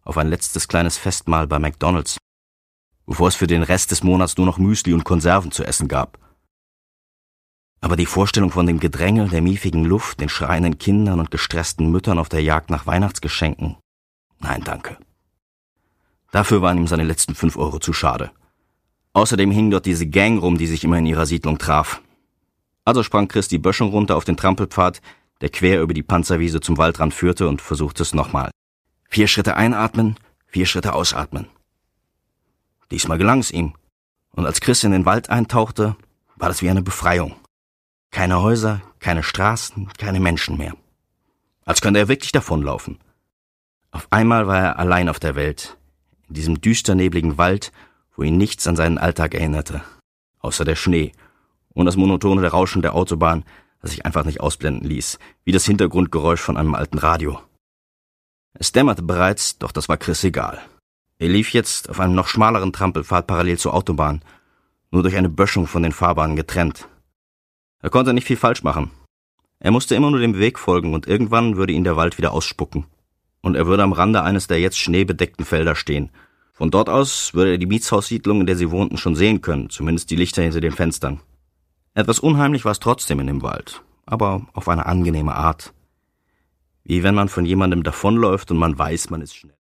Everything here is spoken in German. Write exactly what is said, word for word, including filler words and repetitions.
auf ein letztes kleines Festmahl bei McDonald's, bevor es für den Rest des Monats nur noch Müsli und Konserven zu essen gab. Aber die Vorstellung von dem Gedränge, der miefigen Luft, den schreienden Kindern und gestressten Müttern auf der Jagd nach Weihnachtsgeschenken, nein, danke. Dafür waren ihm seine letzten fünf Euro zu schade. Außerdem hing dort diese Gang rum, die sich immer in ihrer Siedlung traf. Also sprang Chris die Böschung runter auf den Trampelpfad, der quer über die Panzerwiese zum Waldrand führte, und versuchte es nochmal. Vier Schritte einatmen, vier Schritte ausatmen. Diesmal gelang's ihm. Und als Chris in den Wald eintauchte, war das wie eine Befreiung. Keine Häuser, keine Straßen, keine Menschen mehr. Als könnte er wirklich davonlaufen. Auf einmal war er allein auf der Welt, in diesem düsternebligen Wald, wo ihn nichts an seinen Alltag erinnerte, außer der Schnee und das monotone Rauschen der Autobahn, das sich einfach nicht ausblenden ließ, wie das Hintergrundgeräusch von einem alten Radio. Es dämmerte bereits, doch das war Chris egal. Er lief jetzt auf einem noch schmaleren Trampelpfad parallel zur Autobahn, nur durch eine Böschung von den Fahrbahnen getrennt. Er konnte nicht viel falsch machen. Er musste immer nur dem Weg folgen, und irgendwann würde ihn der Wald wieder ausspucken. Und er würde am Rande eines der jetzt schneebedeckten Felder stehen. Von dort aus würde er die Mietshaussiedlung, in der sie wohnten, schon sehen können, zumindest die Lichter hinter den Fenstern. Etwas unheimlich war es trotzdem in dem Wald, aber auf eine angenehme Art. Wie wenn man von jemandem davonläuft und man weiß, man ist schnell.